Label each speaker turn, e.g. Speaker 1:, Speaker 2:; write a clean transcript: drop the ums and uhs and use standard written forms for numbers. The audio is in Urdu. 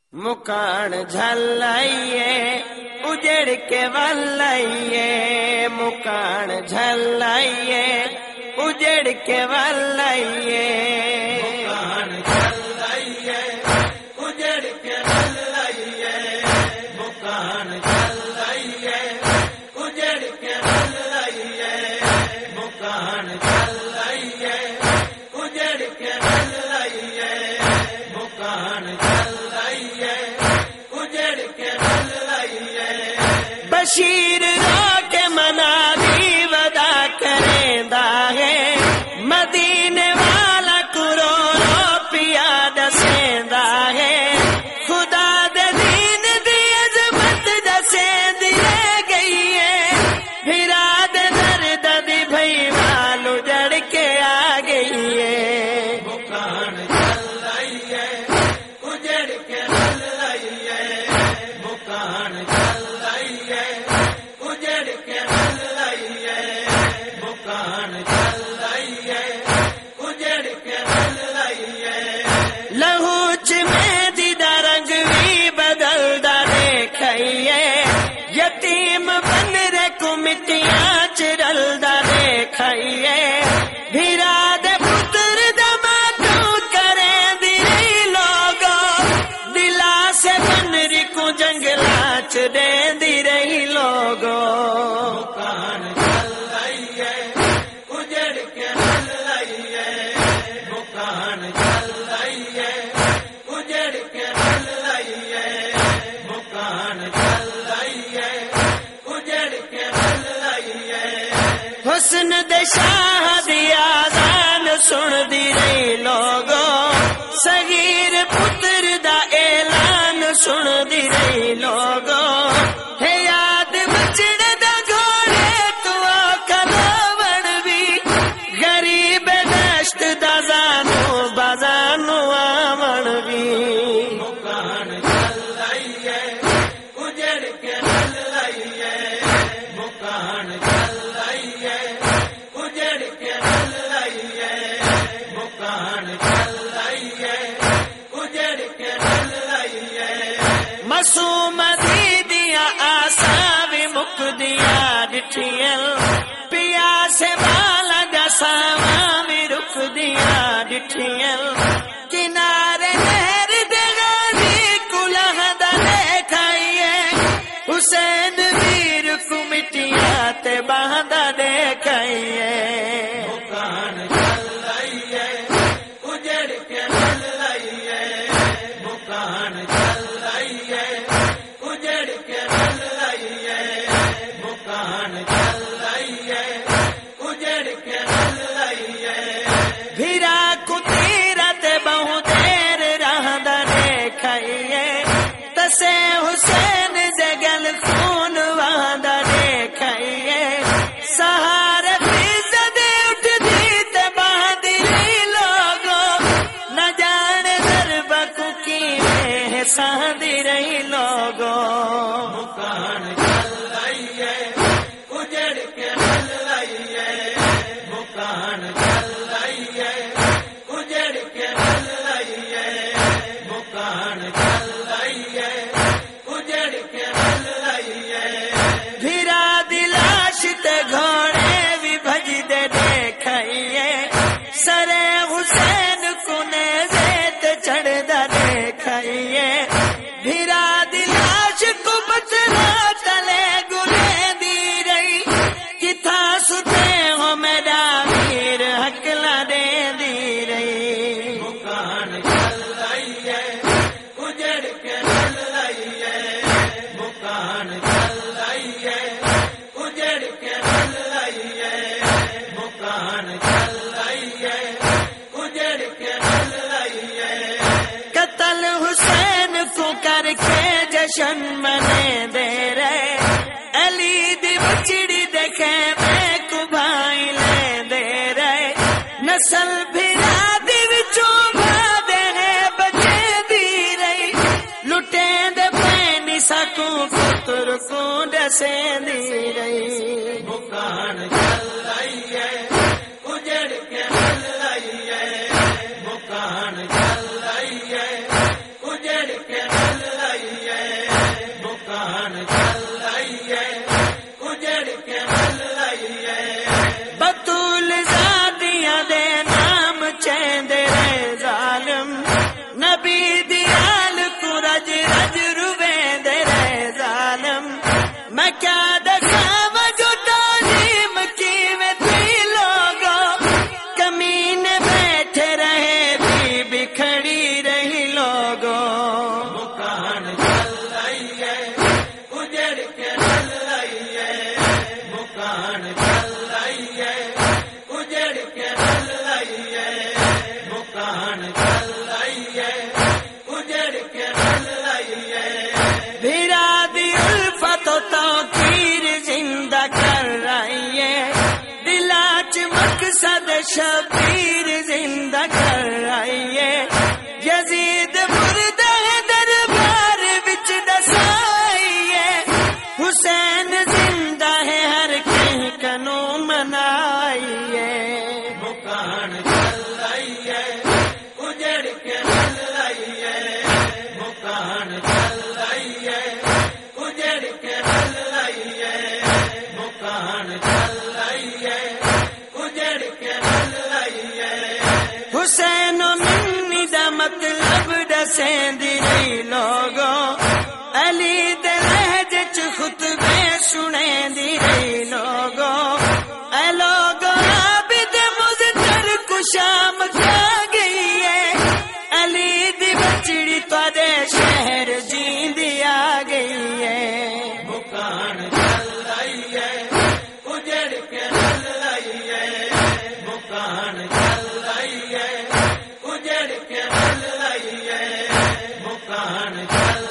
Speaker 1: مکان جھلائیے اجڑ کے ولائیے، مکان جھلائیے اجڑ کے ولائیے،
Speaker 2: مکان جھلائیے اجڑ کے ولائیے، مکان جھلائیے اجڑ کے ولائیے، مکان جھلائیے اجڑ کے ولائیے، مکان جھلائیے اجڑ کے ولائیے۔
Speaker 1: بشیر رو کے منادی ودا کریندا ہے، مدینے والا کرو رو پیا دسیندا ہے، خدا دے دین دی عظمت دسیندی رہ گئی ہے، پھرا دے درد دی بھئی وال اجڑ کے آ گئی ہے۔
Speaker 2: مکان جھلائیے اجڑ کے ولائیے، مکان جھلائیے اجڑ کے ولائیے، مکان جھلائیے اجڑ کے ولائیے۔
Speaker 1: لہو چ مہندی دا رنگ بھی بدلدا دیکھئیے، یتیم بن رے کو مٹیاں چ رلدا دیکھئیے، بھیرا دے پتر دا ماتوں کریں دی رہی لوگو، دلا سے بن ری کو جنگلا چ دیں دی رہی لوگو۔
Speaker 2: مکان جھلائیے اجڑ کے ولائیے، مکان جھلائیے اجڑ کے ولائیے، مکان جھلائیے اجڑ کے ولائیے۔
Speaker 1: حسن دے شاہ دی آذان سن دی رہی لوگو، صغیر پتر دا اعلان سن دی رہی لوگو، ہے یاد بچڑ دا گھوڑے تو کلوڑ بھی، غریب دشت دا زانو بازانو آمن بھی۔
Speaker 2: مکان جھلائیے اجڑ کے ولائیے، مکان جھلائیے اجڑ کے ولائیے، مکان جھلائیے اجڑ کے ولائیے۔
Speaker 1: معصوم دیدیاں آساں بھی مکدیاں ڈٹھیاں، پیا سے بالا دا ساواں بھی رکدیاں ڈٹھیاں، کنارے نہر دے غازی کلہ دا دیکھائیے، حسین ویر کو مٹیاں تے باندھا دیکھائیے۔
Speaker 2: مکان جھلائیے اجڑ کے ولائیے، مکان جھلائیے اجڑ کے ولائیے، مکان جھلائیے اجڑ کے ولائیے۔
Speaker 1: بھیرا کو تیرت بہو دیر رہندا دیکھائیے، تسے حسین دے گل خون وہندا دیکھائیے، سہارے فضا دے اٹھ دی تے باندھی رہی لوگو، نہ جانے دربہ کو کیویں ساندھی رہی لوگو۔
Speaker 2: مکان جھلائیے اجڑ کے ولائیے، مکان جھلائیے اجڑ کے ولائیے، مکان جھلائیے اجڑ کے ولائیے۔
Speaker 1: بھیرا دلاش تے گھوڑے بھی بھج دے دیکھائیے، سرے حسین کو نیزے تے چڑھ دا دیکھائیے، بھیرا دلاش کو بچنا تلے گلے دی رہی، کتھا ستے ہو میرا ویر حکلا دے دی رہی۔
Speaker 2: مکان جھلائیے اجڑ کے ولائیے، مکان جھلائیے اجڑ کے ولائیے، مکان جھلائیے اجڑ کے ولائیے۔
Speaker 1: قتل حسین کو کر کے جشن منے دے رہے، علی دی بچڑی دیکھے میں کو بھائی لے دے رہے، نسل بھرا دی وچوں بھادے ہیں بچے دی رہی، لٹیں دے پینی سکوں پتر کو دسیں دی رہی۔
Speaker 2: مکان جھلائیے اجڑ کے ولائیے، مکان جھلائیے اجڑ کے ولائیے۔
Speaker 1: وسیندی رہی لوگو علی دے لہجے چ خطبے سنیندی رہی لوگو اے لوگو عابد مزدر کو شام کھا گئی ہے علی دی بچڑی تواڈے شہر جیندی آ گئی ہے
Speaker 2: مکان چل آئی ہے اجڑ کے ڈل آئی ہے مکان چل آئی ہے اجڑ کے ڈل آئی ہے مکان چل